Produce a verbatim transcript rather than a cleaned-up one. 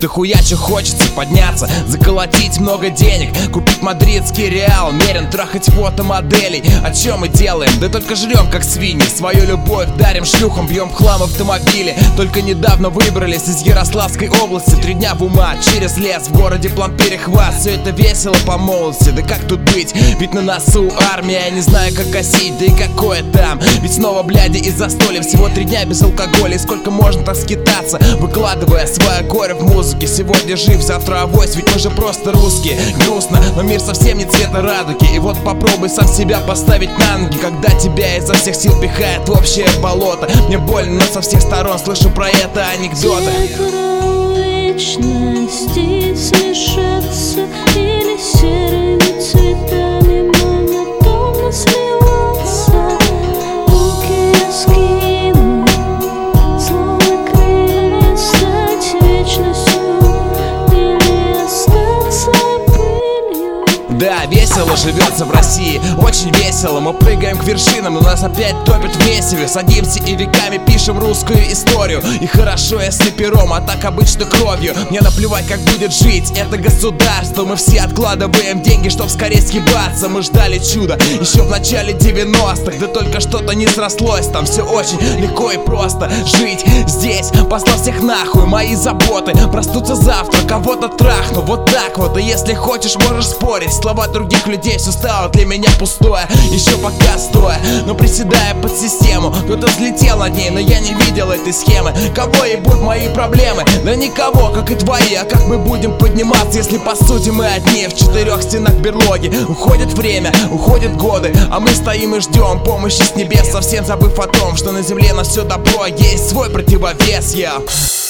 Ты хуячу, хочется подняться, заколотить много денег, купить мадридский Реал, мерен, трахать фотомоделей. О чем мы делаем? Да только жрем как свиньи, свою любовь дарим шлюхам, бьем хлам автомобили. Только недавно выбрались из Ярославской области, три дня в ума, через лес, в городе план перехват. Все это весело по молодости, да как тут быть? Ведь на носу армия, я не знаю как косить, да и какое там. Ведь снова бляди из застолья, всего три дня без алкоголя. И сколько можно так скитаться, выкладывая свое горе в музыке. Сегодня жив, завтра авось, ведь мы же просто русские. Грустно, но мир совсем не цвета радуги. И вот попробуй сам себя поставить на ноги, когда тебя изо всех сил пихает в общее болото. Мне больно, но со всех сторон слышу про это анекдоты. Вечности смешаться или серыми цветами монотонно сливаться. Руки я скину, словно крылья, стать вечностью или остаться пылью. Да, весело живется в России, очень весело. Мы прыгаем к вершинам, но нас опять топят в месиве. Садимся и веками пишем русскую историю. И хорошо, если пером, а так обычно кровью. Мне наплевать, как будет жить это государство. Мы все откладываем деньги, чтоб скорее съебаться. Мы ждали чуда еще в начале девяностых, да только что-то не срослось. Там все очень легко и просто жить здесь, послав всех нахуй. Мои заботы проснуться завтра, кого-то трахну, вот так вот. И если хочешь, можешь спорить, слова других людей, все стало для меня пустое. Еще пока стоя, но приседая под систему. Кто-то взлетел над ней, но я не видел этой схемы. Кого ебут мои проблемы? Да никого, как и твои. А как мы будем подниматься, если по сути мы одни в четырех стенах берлоги? Уходит время, уходят годы, а мы стоим и ждем помощи с небес, совсем забыв о том, что на земле на все добро есть свой противовес, я. Yeah.